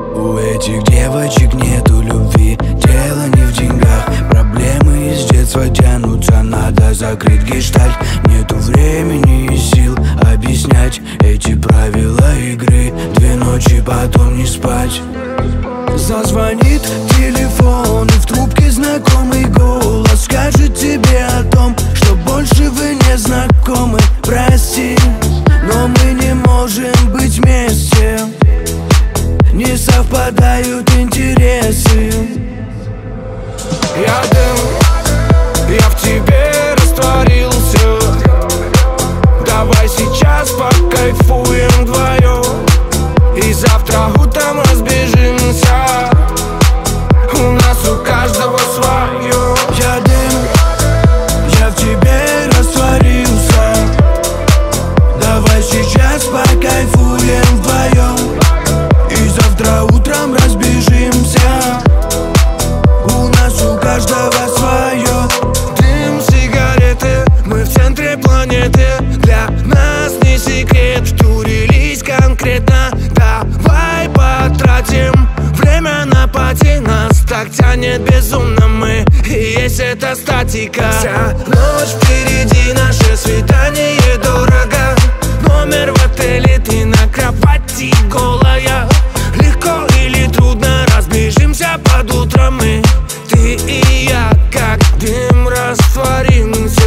У этих девочек нету любви, дело не в деньгах. Проблемы из детства тянутся, надо закрыть гештальт. Нету времени и сил объяснять эти правила игры. 2 ночи потом не спать. Зазвонит телефон, и в трубке знакомый голос скажет тебе о том, что больше вы не знакомы. Прости, но мы не можем быть вместе, не совпадают интересы. Я дым, я в тебе растворился. Давай сейчас покайфуем вдвоем, и завтра утром разбежимся. У нас у каждого свое. Я дым, я в тебе растворился. Давай сейчас покайфуем вдвоем, и завтра утром разбежимся. У нас у каждого свое. Дым, сигареты, мы в центре планеты. Для нас не секрет, втюрились конкретно. Давай потратим время на пати. Нас так тянет безумно, мы и есть эта статика. Вся ночь впереди, наше свидание дорого. Номер в отеле, ты на кровати голая. Легко или трудно, разбежимся под утро мы. Ты и я, как дым, растворимся.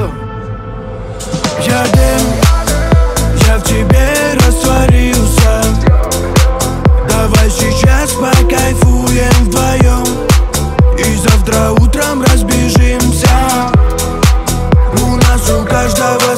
Я дым, я в тебе растворился. Давай сейчас покайфуем вдвоем, и завтра утром разбежимся. У нас у каждого